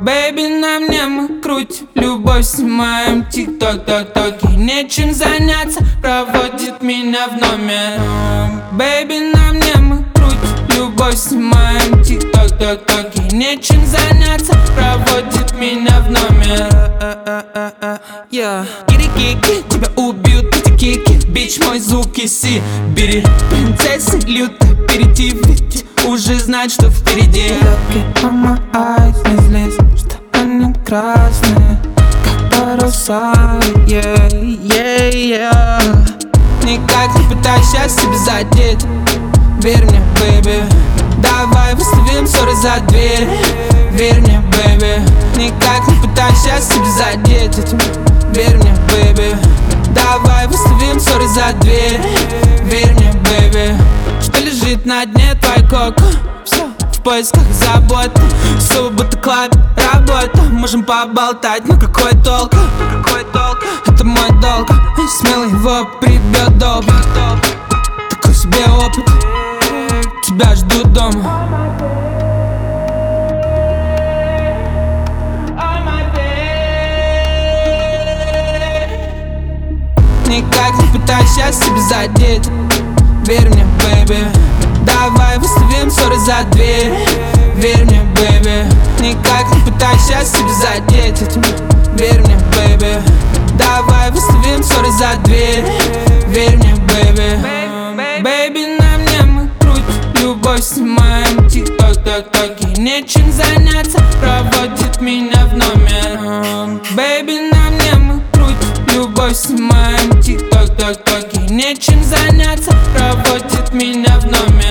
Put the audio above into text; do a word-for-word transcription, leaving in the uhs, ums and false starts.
Бэйби, на мне мы крутим любовь, снимаем тик-ток-ток-токи. Нечем заняться, проводит меня в номер. Бэйби, на мне мы крутим любовь, снимаем тик-ток-ток-токи. Нечем заняться, проводит меня в номер. Yeah. Кирики, тебя убьют эти кики. Бич, мой звук и си. Бери, принцессы, люто перейти в вид. Уже знать, что впереди. Look on my eyes, не злись, что они красные, как паруса, yeah, yeah, yeah. Никак не пытайся себя задеть, верь мне, бэйби. Давай выставим ссоры за дверь, верь мне, бэйби. Никак не пытайся себя задеть этим, верь мне, бэйби. Давай выставим ссоры за дверь, верь мне, бэйби. Что лежит на дне твой коко? Все в поисках заботы. Все будто клаб, работа. Можем поболтать, но какой толк? Какой толк? Это мой долг. Смелый его прибьет долго. Такой себе опыт. Тебя ждут дома. Никак не пытайся себя задеть, верь мне, бэйби. Давай выставим ссоры за дверь, верь мне, бэйби. Никак не пытайся себя задеть этим, верь мне, бэйби. Давай выставим ссоры за дверь, верь мне, бэйби. Бэйби, на мне мы крутим любовь, снимаем тик-ток-ток-токи. Нечем заняться, проводит меня в номер. Бэйби, на мне мы крутим любовь, снимаем тик-ток-ток-токи. Нечем заняться, проводит меня в номер.